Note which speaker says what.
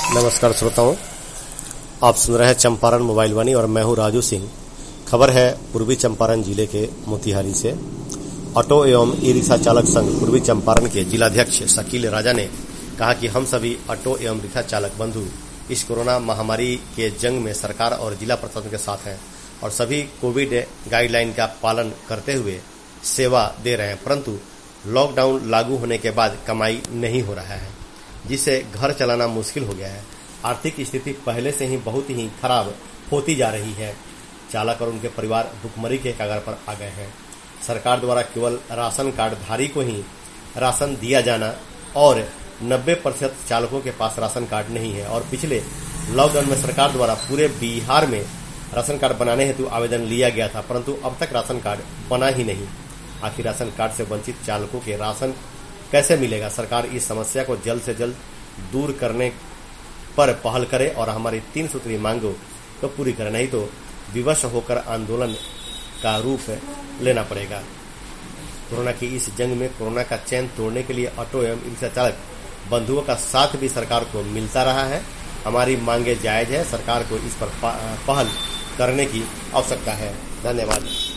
Speaker 1: नमस्कार श्रोताओं, आप सुन रहे हैं चंपारण मोबाइल वाणी और मैं हूं राजू सिंह। खबर है पूर्वी चंपारण जिले के मोतिहारी से। ऑटो एवं ई रिक्शा चालक संघ पूर्वी चंपारण के जिलाध्यक्ष शकील राजा ने कहा कि हम सभी ऑटो एवं रिक्शा चालक बंधु इस कोरोना महामारी के जंग में सरकार और जिला प्रशासन के साथ हैं और सभी कोविड गाइडलाइन का पालन करते हुए सेवा दे रहे हैं, परंतु लॉकडाउन लागू होने के बाद कमाई नहीं हो रहा है, जिससे घर चलाना मुश्किल हो गया है। आर्थिक स्थिति पहले से ही बहुत ही खराब होती जा रही है। चालक और उनके परिवार भुखमरी के कगार पर आ गए हैं। सरकार द्वारा केवल राशन कार्ड धारी को ही राशन दिया जाना और 90% चालकों के पास राशन कार्ड नहीं है और पिछले लॉकडाउन में सरकार द्वारा पूरे बिहार में राशन कार्ड बनाने हेतु आवेदन लिया गया था, परंतु अब तक राशन कार्ड बना ही नहीं। आखिर राशन कार्ड से वंचित चालकों के राशन कैसे मिलेगा? सरकार इस समस्या को जल्द से जल्द दूर करने पर पहल करे और हमारी 3 सूत्री मांगों को पूरी करे, नहीं तो विवश होकर आंदोलन का रूप लेना पड़ेगा। कोरोना की इस जंग में कोरोना का चैन तोड़ने के लिए ऑटो एवं रिक्शा चालक बंधुओं का साथ भी सरकार को मिलता रहा है। हमारी मांगे जायज है, सरकार को इस पर पहल करने की आवश्यकता है। धन्यवाद।